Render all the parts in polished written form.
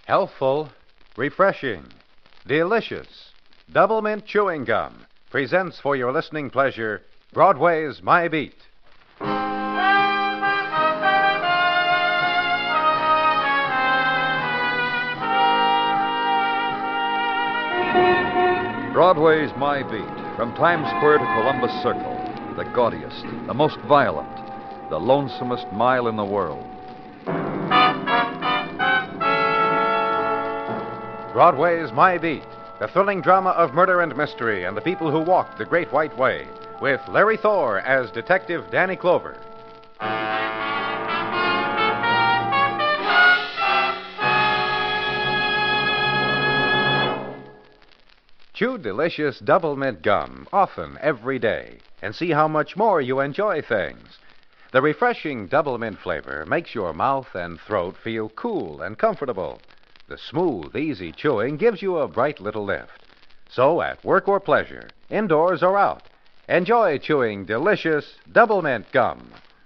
Healthful, refreshing, delicious. Double Mint Chewing Gum presents for your listening pleasure Broadway's My Beat. Broadway's My Beat, from Times Square to Columbus Circle, the gaudiest, the most violent, the lonesomest mile in the world. Broadway's My Beat, the thrilling drama of murder and mystery and the people who walked the Great White Way, with Larry Thor as Detective Danny Clover. Chew delicious Double Mint gum often every day and see how much more you enjoy things. The refreshing Double Mint flavor makes your mouth and throat feel cool and comfortable. The smooth, easy chewing gives you a bright little lift. So at work or pleasure, indoors or out, enjoy chewing delicious Double Mint gum.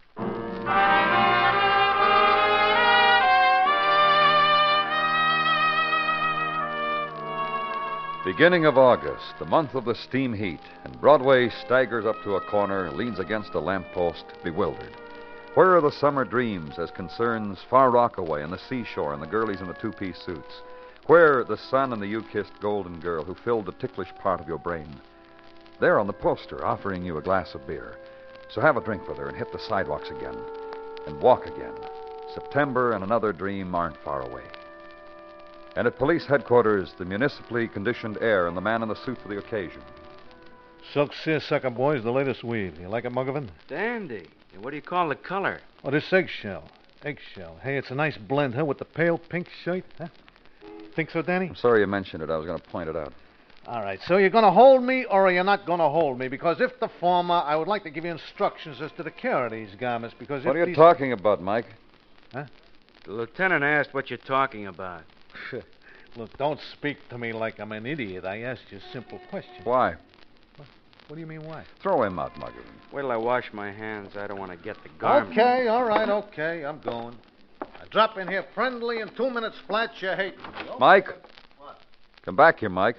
Beginning of August, the month of the steam heat, and Broadway staggers up to a corner, leans against a lamppost, bewildered. Where are the summer dreams as concerns Far Rockaway and the seashore and the girlies in the two-piece suits? Where the sun and the you-kissed golden girl who filled the ticklish part of your brain? There on the poster, offering you a glass of beer. So have a drink with her and hit the sidewalks again. And walk again. September and another dream aren't far away. And at police headquarters, the municipally conditioned air and the man in the suit for the occasion. Silk seersucker, boys, the latest weed. You like it, Muggavan? Dandy. And what do you call the color? Oh, this eggshell. Eggshell. Hey, it's a nice blend, huh, with the pale pink shirt, huh? Think so, Danny? I'm sorry you mentioned it. I was going to point it out. All right, so you're going to hold me or are you not going to hold me? Because if the former, I would like to give you instructions as to the care of these garments, because What if are you talking about, Mike? Huh? The lieutenant asked what you're talking about. Look, don't speak to me like I'm an idiot. I asked you a simple question. Why? What do you mean, why? Throw him out, Muggavan. Wait till I wash my hands. I don't want to get the garment. Okay, all right, okay, I'm going. I drop in here friendly, in 2 minutes flat, you hate me. Okay. Mike? What? Come back here, Mike.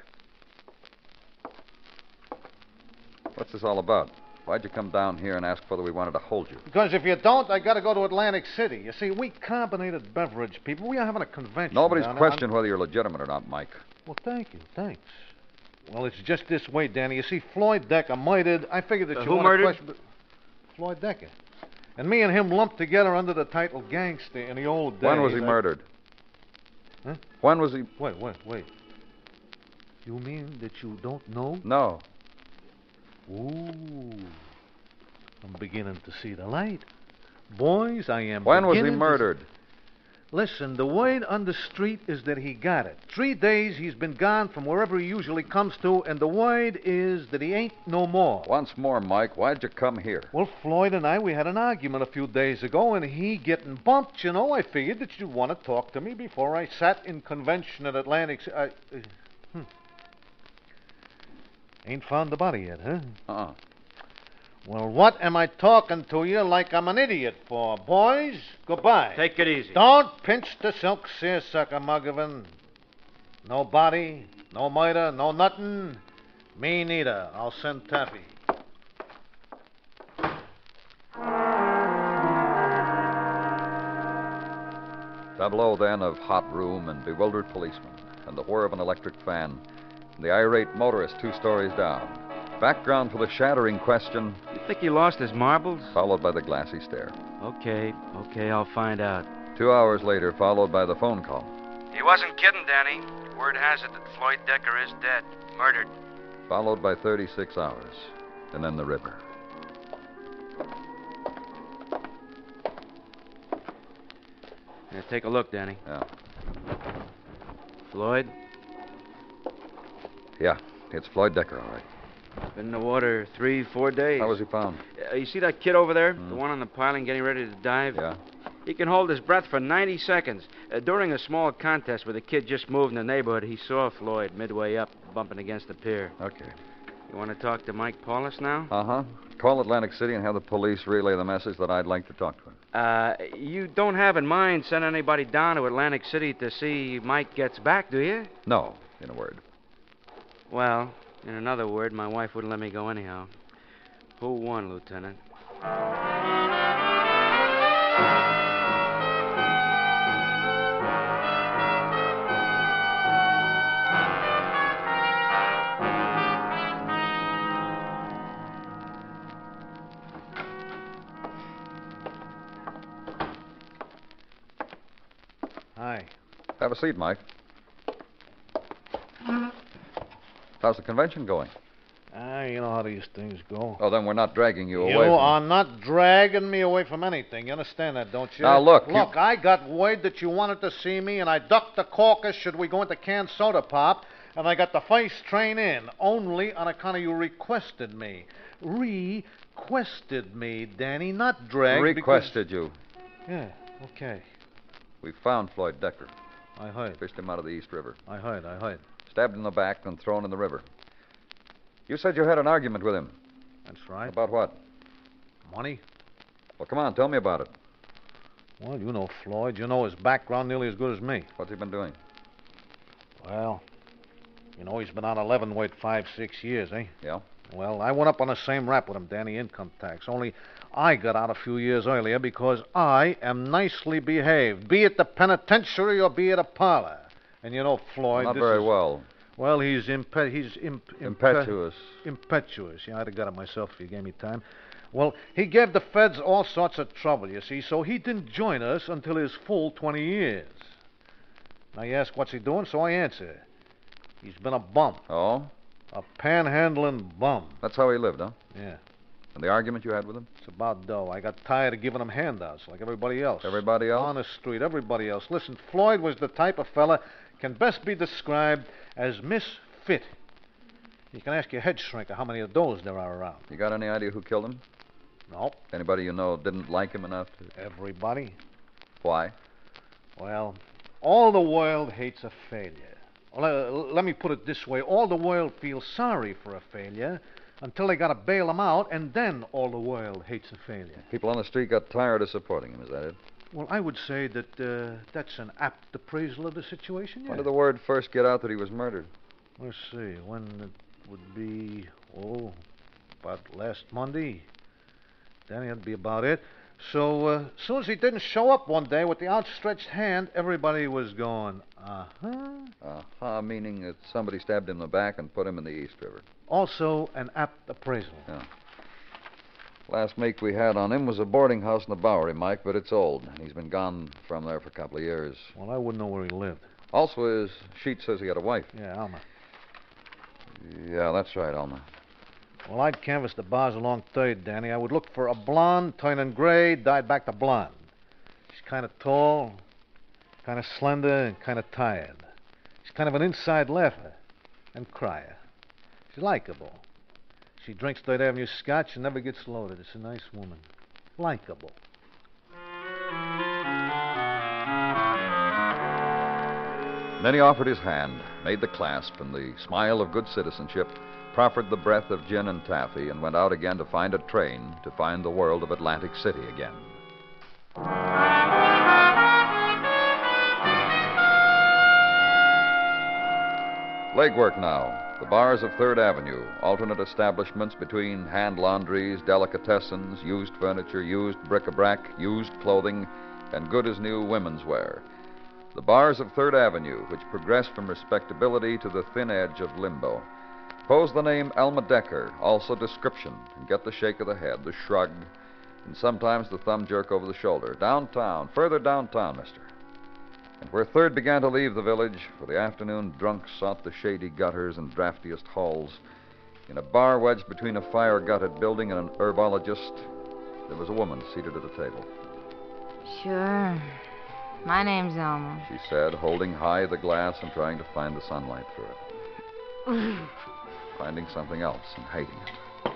What's this all about? Why'd you come down here and ask whether we wanted to hold you? Because if you don't, I got to go to Atlantic City. You see, we carbonated beverage people, we are having a convention. Nobody's down there. questioned whether you're legitimate or not, Mike. Well, thank you, thanks. Well, it's just this way, Danny. You see, Floyd Decker murdered. I figured that you who want murdered? to question... Floyd Decker. And me and him lumped together under the title gangster in the old days. When was he murdered? Huh? When was he... Wait. You mean that you don't know? No. Ooh. I'm beginning to see the light. Boys, I am When was he beginning to murdered? Listen, the word on the street is that he got it. 3 days he's been gone from wherever he usually comes to, and the word is that he ain't no more. Once more, Mike, why'd you come here? Well, Floyd and I, we had an argument a few days ago, and he getting bumped, you know. I figured that you'd want to talk to me before I sat in convention at Atlantic... Ain't found the body yet, huh? Uh-uh. Well, what am I talking to you like I'm an idiot for? Boys, goodbye. Take it easy. Don't pinch the silk seersucker, Muggavan. No body, no murder, no nothing. Me neither. I'll send Taffy. Tableau, then, of hot room and bewildered policemen, and the whir of an electric fan, and the irate motorist 2 stories down. Background for the shattering question, You think he lost his marbles? followed by the glassy stare. Okay, I'll find out. 2 hours later, followed by the phone call. He wasn't kidding, Danny. Word has it that Floyd Decker is dead. Murdered. Followed by 36 hours, and then the river. Now, take a look, Danny. Yeah. Floyd? Yeah, it's Floyd Decker, all right. Been in the water 3-4 days. How was he found? You see that kid over there? The one on the piling getting ready to dive? Yeah. He can hold his breath for 90 seconds. During a small contest where the kid just moved in the neighborhood, he saw Floyd midway up, bumping against the pier. Okay. You want to talk to Mike Paulus now? Uh-huh. Call Atlantic City and have the police relay the message that I'd like to talk to him. You don't have in mind sending anybody down to Atlantic City to see Mike gets back, do you? No, in a word. Well, in another word, my wife wouldn't let me go anyhow. Who won, Lieutenant? Hi. Have a seat, Mike. How's the convention going? You know how these things go. Oh, then we're not dragging you away You from... are not dragging me away from anything. You understand that, don't you? Now, look, Look, I got word that you wanted to see me, and I ducked the caucus should we go into canned soda pop, and I got the first train in, only on account of you requested me. Requested me, Danny, not dragged. Requested you. Yeah, okay. We found Floyd Decker. I heard. Fished him out of the East River. I heard. Stabbed in the back and thrown in the river. You said you had an argument with him. That's right. About what? Money? Well, come on, tell me about it. Well, you know Floyd. You know his background nearly as good as me. What's he been doing? Well, you know he's been on 11 weight 5-6 years, eh? Yeah? Well, I went up on the same rap with him, Danny, income tax. Only I got out a few years earlier because I am nicely behaved, be it the penitentiary or be it a parlor. And you know, Floyd... Not very well. Well, he's Impetuous. impetuous. Yeah, I'd have got it myself if you gave me time. Well, he gave the feds all sorts of trouble, you see, so he didn't join us until his full 20 years. Now you ask what's he doing, so I answer. He's been a bum. Oh? A panhandling bum. That's how he lived, huh? Yeah. And the argument you had with him? It's about dough. I got tired of giving him handouts like everybody else. Everybody else? On the street, everybody else. Listen, Floyd was the type of fella can best be described as misfit. You can ask your head shrinker how many of those there are around. You got any idea who killed him? No. Anybody you know didn't like him enough to... Everybody? Why? Well, all the world hates a failure. Well, let me put it this way. All the world feels sorry for a failure until they got to bail him out, and then all the world hates a failure. People on the street got tired of supporting him, is that it? Well, I would say that that's an apt appraisal of the situation, yeah. When did the word first get out that he was murdered? Let's see. When it would be, about last Monday. Danny, that'd be about it. So, as soon as he didn't show up one day with the outstretched hand, everybody was going, uh-huh. Meaning that somebody stabbed him in the back and put him in the East River. Also an apt appraisal. Yeah. Last make we had on him was a boarding house in the Bowery, Mike, but it's old. And he's been gone from there for a couple of years. Well, I wouldn't know where he lived. Also, his sheet says he had a wife. Yeah, Alma. Yeah, that's right, Alma. Well, I'd canvass the bars along 3rd, Danny. I would look for a blonde, turning gray, dyed back to blonde. She's kind of tall, kind of slender, and kind of tired. She's kind of an inside laugher and crier. She's likable. She drinks 3rd Avenue scotch and never gets loaded. It's a nice woman. Likable. Then he offered his hand, made the clasp, and the smile of good citizenship, proffered the breath of gin and taffy, and went out again to find a train to find the world of Atlantic City again. Legwork now. The bars of 3rd Avenue, alternate establishments between hand laundries, delicatessens, used furniture, used bric-a-brac, used clothing, and good-as-new women's wear. The bars of 3rd Avenue, which progress from respectability to the thin edge of limbo. Pose the name Alma Decker, also description, and get the shake of the head, the shrug, and sometimes the thumb jerk over the shoulder. Downtown, further downtown, mister. And where 3rd began to leave the village, where the afternoon drunks sought the shady gutters and draftiest halls, in a bar wedged between a fire-gutted building and an herbologist, there was a woman seated at a table. Sure. My name's Alma. She said, holding high the glass and trying to find the sunlight through it. Finding something else and hating it.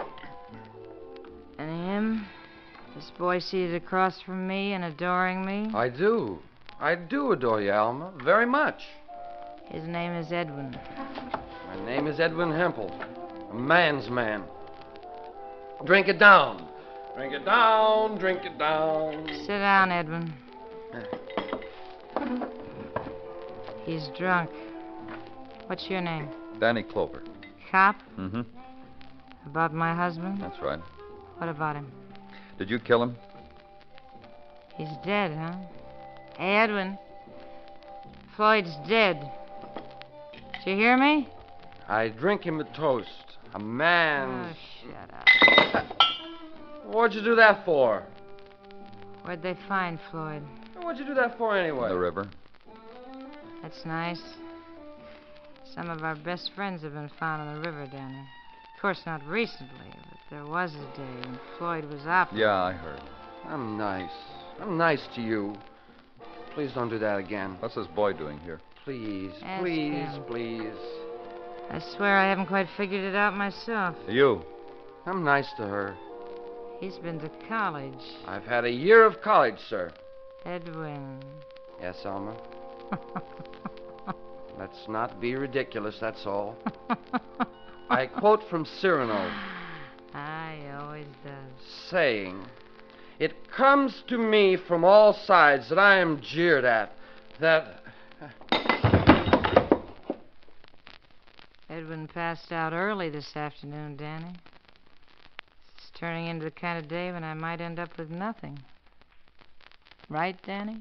And him? This boy seated across from me and adoring me? I do. I do adore you, Alma, very much. His name is Edwin. My name is Edwin Hempel. A man's man. Drink it down. Drink it down, drink it down. Sit down, Edwin. He's drunk. What's your name? Danny Clover. Cop? Mm-hmm. About my husband? That's right. What about him? Did you kill him? He's dead, huh? Hey, Edwin. Floyd's dead. Did you hear me? I drink him a toast. A man. Oh, shut up. What'd you do that for? Where'd they find Floyd? What'd you do that for anyway? The river. That's nice. Some of our best friends have been found on the river down there. Of course, not recently, but there was a day when Floyd was up. Yeah, I heard. I'm nice. I'm nice to you. Please don't do that again. What's this boy doing here? Please, Ask please, him. please. I swear I haven't quite figured it out myself. You. I'm nice to her. He's been to college. I've had a year of college, sir. Edwin. Yes, Alma? Let's not be ridiculous, that's all. I quote from Cyrano, He always does. saying, "It comes to me from all sides that I am jeered at, that..." Edwin passed out early this afternoon, Danny. It's turning into the kind of day when I might end up with nothing. Right, Danny?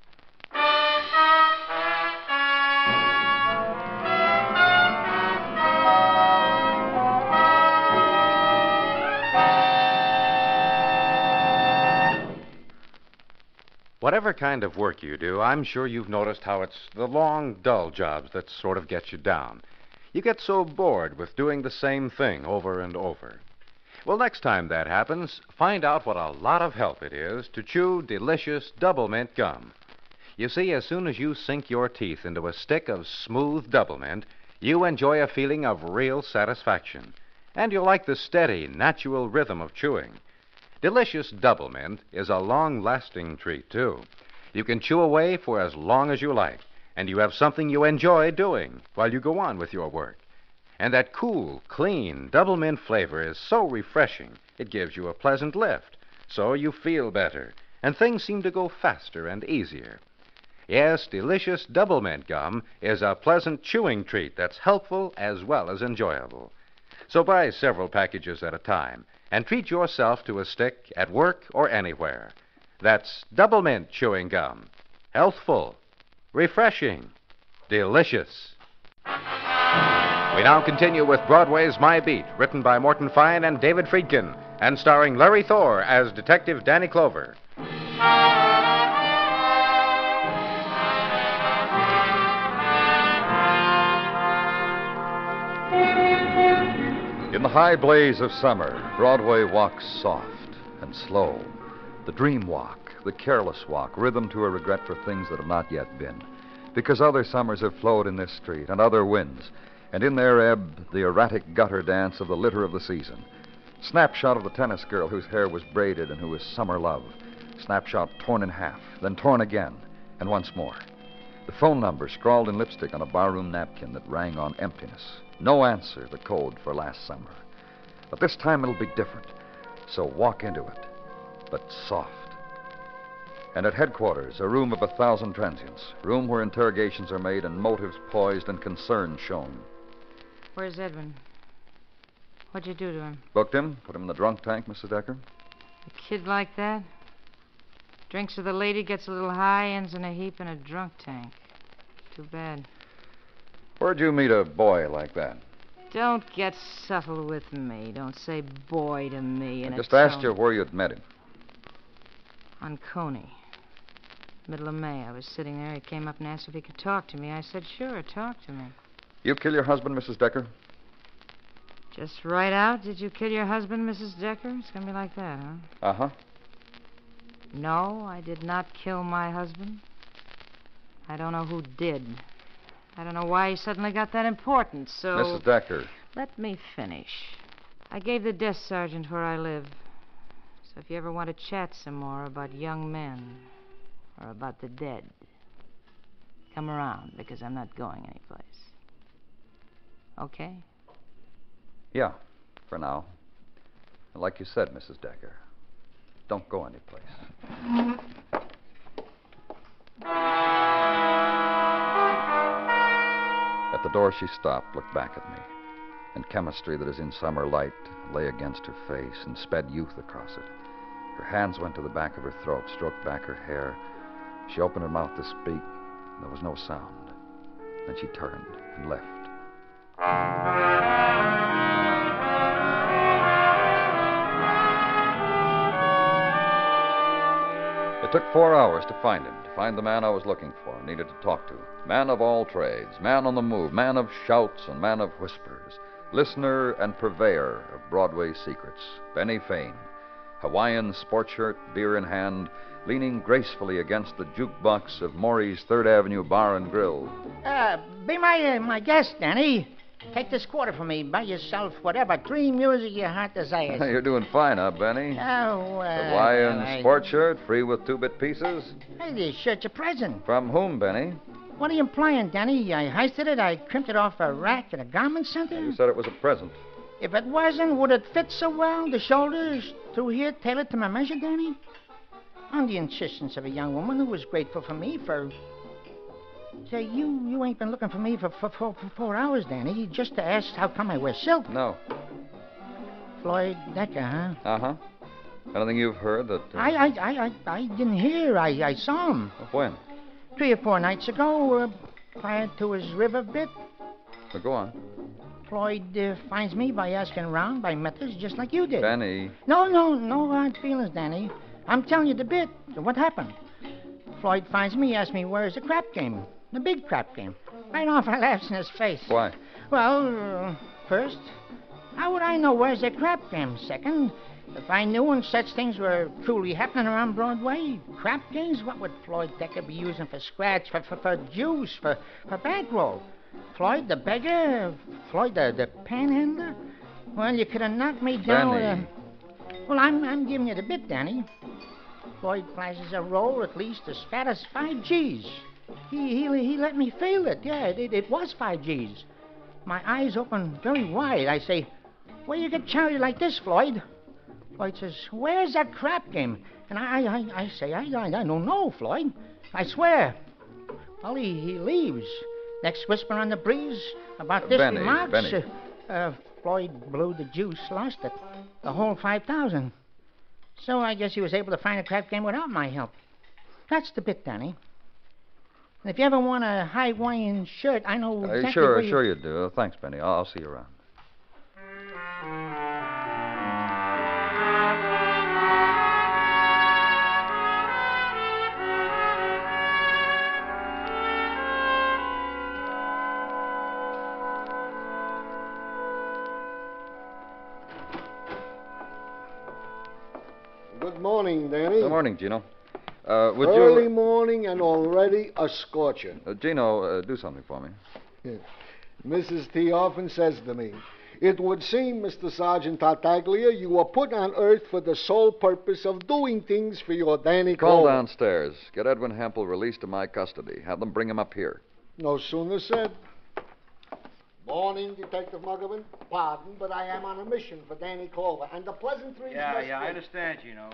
Whatever kind of work you do, I'm sure you've noticed how it's the long, dull jobs that sort of get you down. You get so bored with doing the same thing over and over. Well, next time that happens, find out what a lot of help it is to chew delicious double mint gum. You see, as soon as you sink your teeth into a stick of smooth double mint, you enjoy a feeling of real satisfaction. And you'll like the steady, natural rhythm of chewing. Delicious double mint is a long-lasting treat, too. You can chew away for as long as you like, and you have something you enjoy doing while you go on with your work. And that cool, clean, double mint flavor is so refreshing, it gives you a pleasant lift. So you feel better, and things seem to go faster and easier. Yes, delicious double mint gum is a pleasant chewing treat that's helpful as well as enjoyable. So buy several packages at a time, and treat yourself to a stick at work or anywhere. That's double mint chewing gum. Healthful, refreshing, delicious. We now continue with Broadway's My Beat, written by Morton Fine and David Friedkin, and starring Larry Thor as Detective Danny Clover. In the high blaze of summer, Broadway walks soft and slow. The dream walk, the careless walk, rhythm to a regret for things that have not yet been. Because other summers have flowed in this street, and other winds, and in their ebb, the erratic gutter dance of the litter of the season. Snapshot of the tennis girl whose hair was braided and who was summer love. Snapshot torn in half, then torn again, and once more. The phone number scrawled in lipstick on a barroom napkin that rang on emptiness. No answer, the code for last summer. But this time it'll be different. So walk into it, but soft. And at headquarters, a room of 1,000 transients. Room where interrogations are made and motives poised and concern shown. Where's Edwin? What'd you do to him? Booked him, put him in the drunk tank, Mrs. Decker. A kid like that? Drinks with a lady, gets a little high, ends in a heap in a drunk tank. Too bad. Where'd you meet a boy like that? Don't get subtle with me. Don't say boy to me in I a just asked tone. you where you'd met him. On Coney. Middle of May. I was sitting there. He came up and asked if he could talk to me. I said, sure, talk to me. You kill your husband, Mrs. Decker? Just right out, did you kill your husband, Mrs. Decker? It's going to be like that, huh? Uh-huh. No, I did not kill my husband. I don't know who did. I don't know why he suddenly got that important, so... Mrs. Decker. Let me finish. I gave the desk sergeant where I live. So if you ever want to chat some more about young men or about the dead, come around, because I'm not going anyplace. Okay? Yeah, for now. And like you said, Mrs. Decker, don't go anyplace. At the door, she stopped, looked back at me, and chemistry that is in summer light lay against her face and sped youth across it. Her hands went to the back of her throat, stroked back her hair. She opened her mouth to speak. There was no sound. Then she turned and left. It took 4 hours to find him, to find the man I was looking for, needed to talk to. Man of all trades, man on the move, man of shouts and man of whispers, listener and purveyor of Broadway secrets, Benny Fane. Hawaiian sport shirt, beer in hand, leaning gracefully against the jukebox of Maury's 3rd Avenue Bar and Grill. Be my guest, Danny. Take this quarter from me. Buy yourself whatever dream music your heart desires. You're doing fine, huh, Benny? Oh, Hawaiian sport shirt, free with 2-bit pieces? Hey, this shirt's a present. From whom, Benny? What are you implying, Danny? I heisted it, I crimped it off a rack at a garment center? You said it was a present. If it wasn't, would it fit so well? The shoulders through here tailored to my measure, Danny? On the insistence of a young woman who was grateful for me for... Say, you ain't been looking for me for 4 hours, Danny, just to ask how come I wear silk. No. Floyd Decker, huh? Uh-huh. Anything you've heard that... I didn't hear. I saw him. When? 3 or 4 nights ago, prior to his river bit. Well, go on. Floyd finds me by asking around by methods just like you did. Benny. No hard feelings, Danny. I'm telling you the bit. What happened? Floyd finds me, asks me where's the crap game. The big crap game. Right off, I laughs in his face. Why? Well, first, how would I know where's the crap game? Second, if I knew and such things were truly happening around Broadway, crap games, what would Floyd Decker be using for scratch, for juice, for bankroll? Floyd the beggar? Floyd the panhandler? Well, you could have knocked me down with Benny. Well, I'm giving you the bit, Danny. Floyd flashes a roll at least as fat as 5 G's. He let me feel it. Yeah, it was 5 G's. My eyes open very wide. I say, where you get charity like this, Floyd? Floyd says, where's that crap game? And I say, I don't know, Floyd. I swear. Well, he leaves. Next whisper on the breeze about this Benny, remarks. Benny. Floyd blew the juice, lost it. The whole 5,000. So I guess he was able to find a crap game without my help. That's the bit, Danny. And if you ever want a Hawaiian shirt, I know exactly where Sure you do. Thanks, Benny. I'll see you around. Good morning, Danny. Good morning, Gino. Would Early you... morning and already a scorcher. Gino, do something for me. Mrs. T often says to me, it would seem, Mr. Sergeant Tartaglia, you were put on Earth for the sole purpose of doing things for your Danny Call Cole. downstairs. Get Edwin Hempel released to my custody. Have them bring him up here. No sooner said. Morning, Detective Muggavan. Pardon, but I am on a mission for Danny Clover, and the pleasantries must I wait. understand, Gino.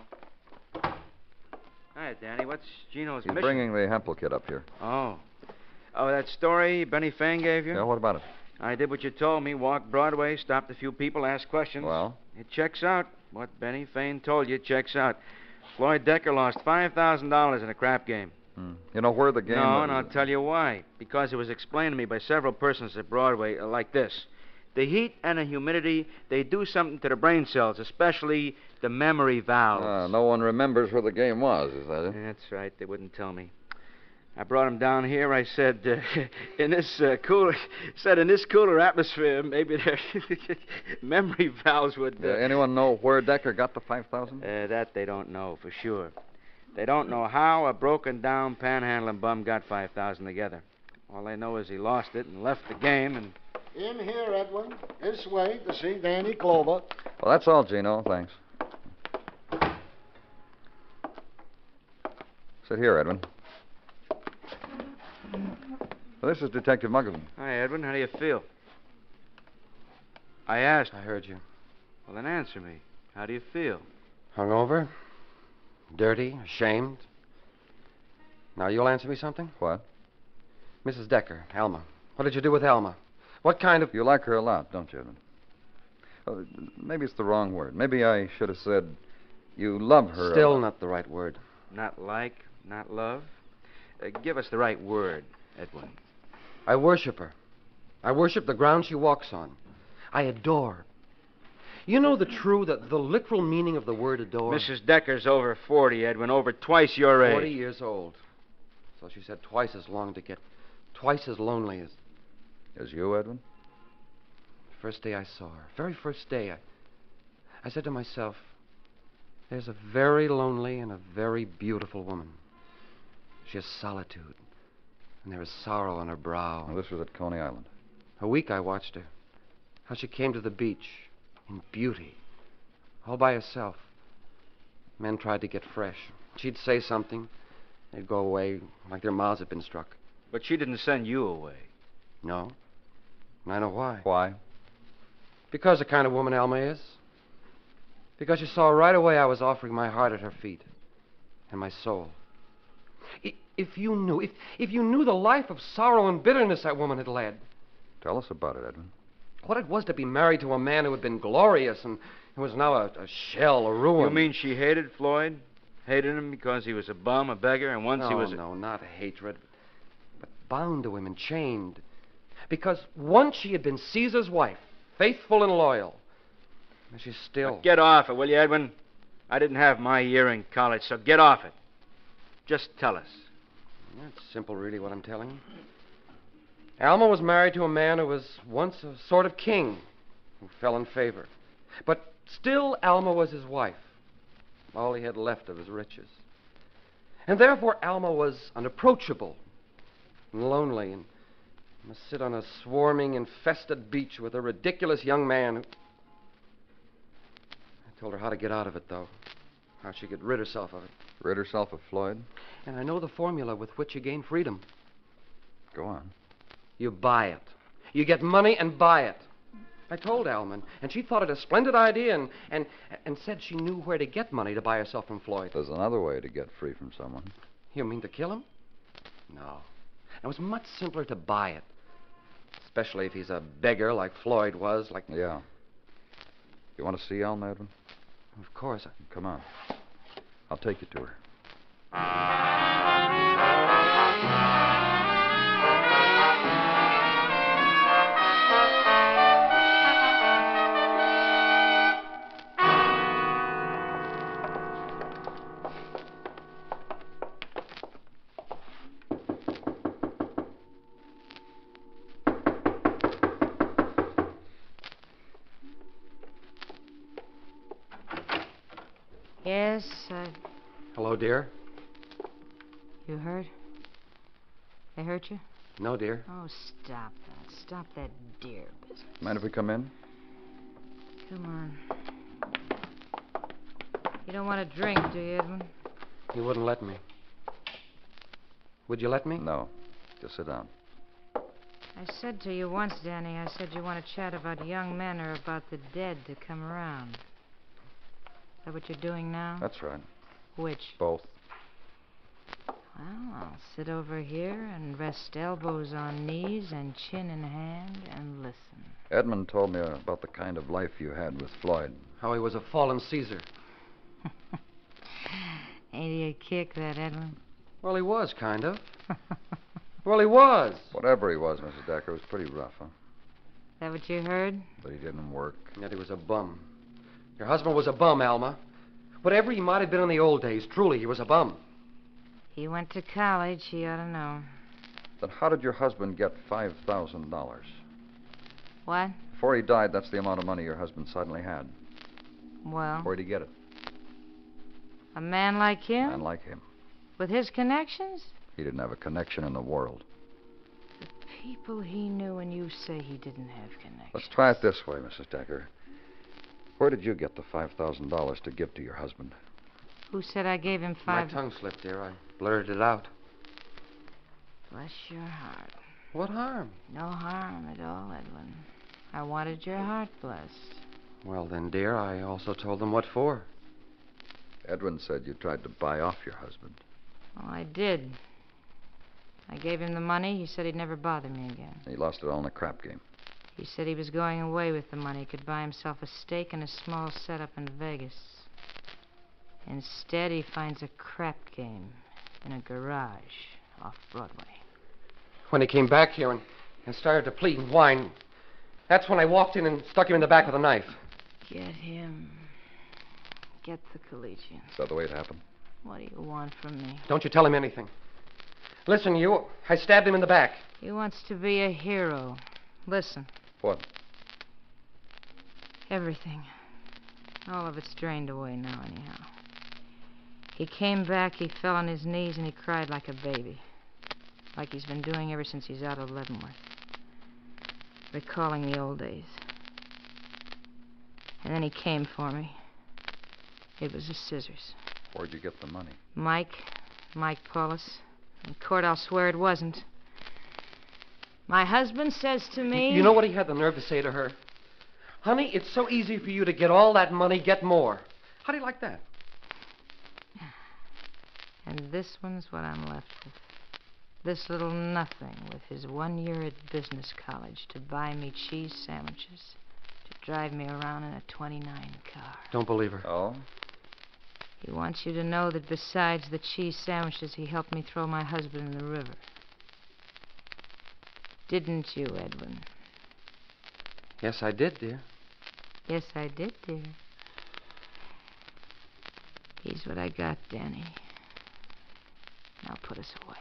Hi, Danny. What's Gino's He's mission? bringing the Hempel kid up here. Oh, that story Benny Fane gave you? Yeah, what about it? I did what you told me. Walked Broadway, stopped a few people, asked questions. Well? It checks out. What Benny Fane told you checks out. Floyd Decker lost $5,000 in a crap game. You know where the game No, was? and I'll tell you why. Because it was explained to me by several persons at Broadway like this. The heat and the humidity, they do something to the brain cells, especially the memory valves. No one remembers where the game was, is that it? That's right. They wouldn't tell me. I brought him down here. I said, in this cooler atmosphere, maybe their memory valves would... Anyone know where Decker got the 5,000? That they don't know for sure. They don't know how a broken-down panhandling bum got 5,000 together. All they know is he lost it and left the game and... In here, Edwin. This way to see Danny Clover. Well, that's all, Gino. Thanks. Sit here, Edwin. Well, this is Detective Muggavan. Hi, Edwin. How do you feel? I asked. I heard you. Well, then answer me. How do you feel? Hungover? Dirty? Ashamed? Now, you'll answer me something? What? Mrs. Decker, Alma. What did you do with Alma? What kind of... You like her a lot, don't you, Edmund? Maybe it's the wrong word. Maybe I should have said you love her. Still not the right word. Not like, not love? Give us the right word, Edwin. I worship her. I worship the ground she walks on. I adore. You know the literal meaning of the word adore? Mrs. Decker's over 40, Edwin, over twice your age. 40 years old. So she said twice as long to get twice as lonely as... As you, Edwin? First day I saw her, very first day, I said to myself, there's a very lonely and a very beautiful woman. She has solitude, and there is sorrow on her brow. Well, this was at Coney Island. A week I watched her, how she came to the beach in beauty, all by herself. Men tried to get fresh. She'd say something, they'd go away like their mouths had been struck. But she didn't send you away. No, and I know why. Why? Because the kind of woman Alma is. Because she saw right away I was offering my heart at her feet. And my soul. If you knew the life of sorrow and bitterness that woman had led. Tell us about it, Edwin. What it was to be married to a man who had been glorious and who was now a shell, a ruin. You mean she hated Floyd? Hated him because he was a bum, a beggar, and once he was... No, not hatred. But bound to him and chained. Because once she had been Caesar's wife, faithful and loyal. And she's still... Now get off it, will you, Edwin? I didn't have my year in college, so get off it. Just tell us. It's simple, really, what I'm telling you. Alma was married to a man who was once a sort of king, who fell in favor. But still, Alma was his wife, all he had left of his riches. And therefore, Alma was unapproachable and lonely and must sit on a swarming, infested beach with a ridiculous young man who... I told her how to get out of it, though. How she could rid herself of it. Rid herself of Floyd? And I know the formula with which you gain freedom. Go on. You buy it. You get money and buy it. I told Alma, and she thought it a splendid idea and said she knew where to get money to buy herself from Floyd. There's another way to get free from someone. You mean to kill him? No. It was much simpler to buy it. Especially if he's a beggar like Floyd was, like... Yeah. You want to see Alma, Edwin? Of course. Come on. I'll take you to her. Yes, Hello, dear. You hurt? They hurt you? No, dear. Oh, stop that. Stop that dear business. Mind if we come in? Come on. You don't want to drink, do you, Edwin? You wouldn't let me. Would you let me? No. Just sit down. I said to you once, Danny, I said you want to chat about young men or about the dead to come around. Is that what you're doing now? That's right. Which? Both. Well, I'll sit over here and rest elbows on knees and chin in hand and listen. Edmund told me about the kind of life you had with Floyd. How he was a fallen Caesar. Ain't he a kick, that Edwin? Well, he was, kind of. Well, he was. Whatever he was, Mrs. Decker, was pretty rough, huh? That what you heard? But he didn't work. Yet he was a bum. Your husband was a bum, Alma. Whatever he might have been in the old days, truly, he was a bum. He went to college. He ought to know. Then how did your husband get $5,000? What? Before he died, that's the amount of money your husband suddenly had. Well, Where'd he get it? a man like him? Man like him. With his connections? He didn't have a connection in the world. The people he knew, and you say he didn't have connections. Let's try it this way, Mrs. Decker. Where did you get the $5,000 to give to your husband? Who said I gave him My five... tongue slipped, dear. I blurted it out. Bless your heart. What harm? No harm at all, Edwin. I wanted your heart blessed. Well, then, dear, I also told them what for. Edwin said you tried to buy off your husband. Well, I did. I gave him the money. He said he'd never bother me again. He lost it all in a crap game. He said he was going away with the money. He could buy himself a steak and a small setup in Vegas. Instead, he finds a crap game in a garage off Broadway. When he came back here and started to plead and whine, that's when I walked in and stuck him in the back with a knife. Get him. Get the Collegian. Is that the way it happened? What do you want from me? Don't you tell him anything. Listen, you, I stabbed him in the back. He wants to be a hero. Listen. What? Everything. All of it's drained away now, anyhow. He came back, he fell on his knees, and he cried like a baby. Like he's been doing ever since he's out of Leavenworth. Recalling the old days. And then he came for me. It was the scissors. Where'd you get the money? Mike Paulus. In court, I'll swear it wasn't. My husband says to me... You know what he had the nerve to say to her? Honey, it's so easy for you to get all that money, get more. How do you like that? And this one's what I'm left with. This little nothing with his 1 year at business college to buy me cheese sandwiches, to drive me around in a 29 car. Don't believe her. Oh? He wants you to know that besides the cheese sandwiches, he helped me throw my husband in the river. Didn't you, Edwin? Yes, I did, dear. Yes, I did, dear. He's what I got, Danny. Now put us away.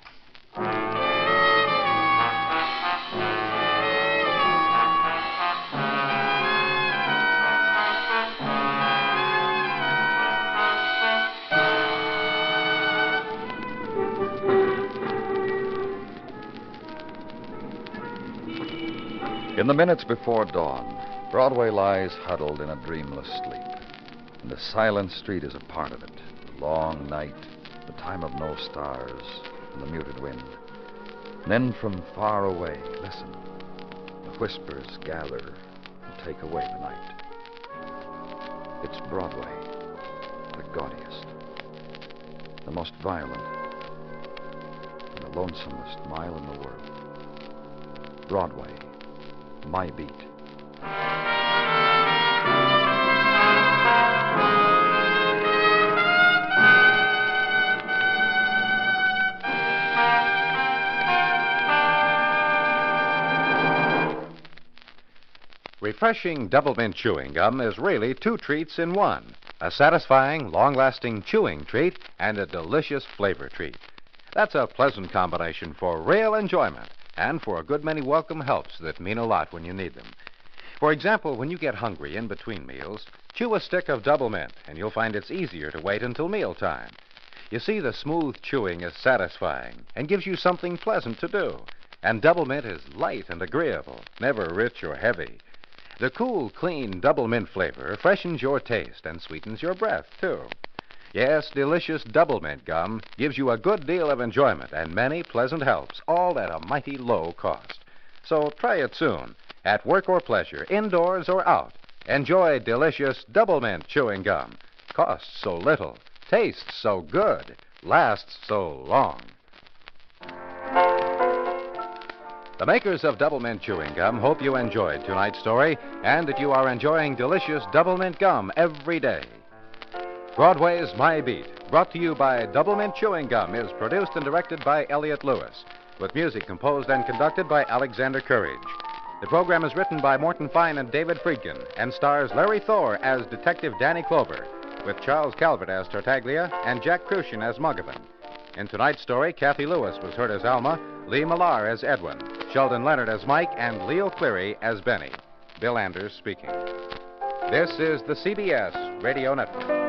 In the minutes before dawn, Broadway lies huddled in a dreamless sleep. And the silent street is a part of it. The long night, the time of no stars, and the muted wind. And then from far away, listen. The whispers gather and take away the night. It's Broadway, the gaudiest, the most violent, and the lonesomest mile in the world. Broadway, my beat. Refreshing Double Mint chewing gum is really two treats in one. A satisfying, long-lasting chewing treat and a delicious flavor treat. That's a pleasant combination for real enjoyment and for a good many welcome helps that mean a lot when you need them. For example, when you get hungry in between meals, chew a stick of Double Mint and you'll find it's easier to wait until mealtime. You see, the smooth chewing is satisfying and gives you something pleasant to do. And Double Mint is light and agreeable, never rich or heavy. The cool, clean Double Mint flavor freshens your taste and sweetens your breath, too. Yes, delicious Double Mint gum gives you a good deal of enjoyment and many pleasant helps, all at a mighty low cost. So try it soon, at work or pleasure, indoors or out. Enjoy delicious Double Mint chewing gum. Costs so little, tastes so good, lasts so long. The makers of Double Mint chewing gum hope you enjoyed tonight's story and that you are enjoying delicious Double Mint gum every day. Broadway's My Beat, brought to you by Double Mint chewing gum, is produced and directed by Elliott Lewis, with music composed and conducted by Alexander Courage. The program is written by Morton Fine and David Friedkin and stars Larry Thor as Detective Danny Clover, with Charles Calvert as Tartaglia and Jack Crucian as Muggavan. In tonight's story, Kathy Lewis was heard as Alma, Lee Millar as Edwin, Sheldon Leonard as Mike, and Leo Cleary as Benny. Bill Anders speaking. This is the CBS Radio Network.